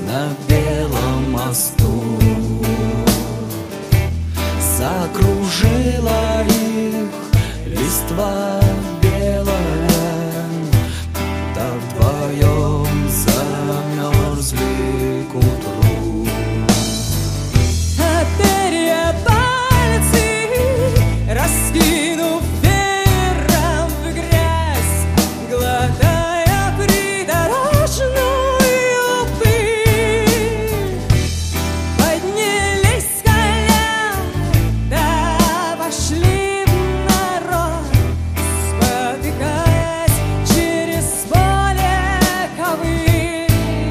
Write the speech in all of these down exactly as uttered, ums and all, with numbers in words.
на белом мосту. Закружила их листва белая, да вдвоем замерзли к утру. А перья пальцы, раскинув веером в грязь, глотая придорожную пыль, поднялись с колен, да пошли в народ, спотыкаясь через поле ковыль.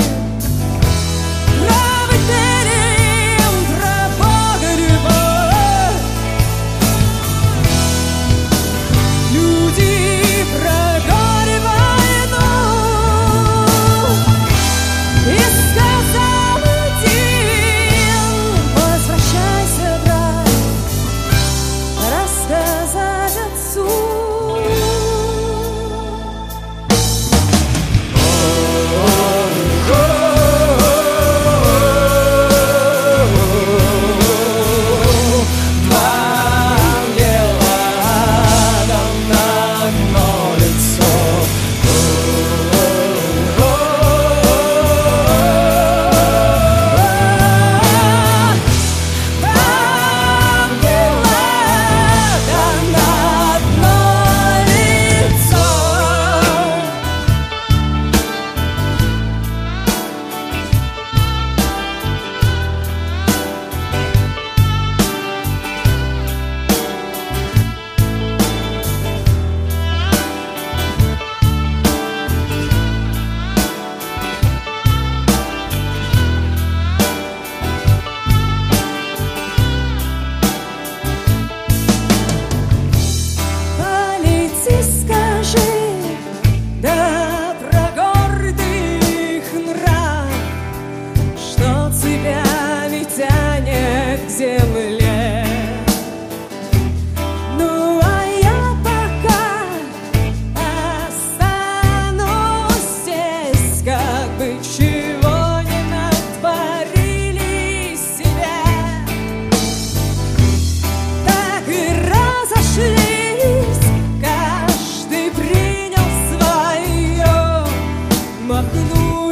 Про Бетелем, про Бога любовь, люди про горе войну. И сказал один: возвращайся, брат, рассказать отцу. Два ангела рядом на одно лицо. Ангела рядом на одно лицо. Полети, скажи, да про гордых нрав, что цепями тянет к земле. Ну а я пока останусь здесь, как бы чего не натворили себе. Так и разошлись, каждый принял свое, махнул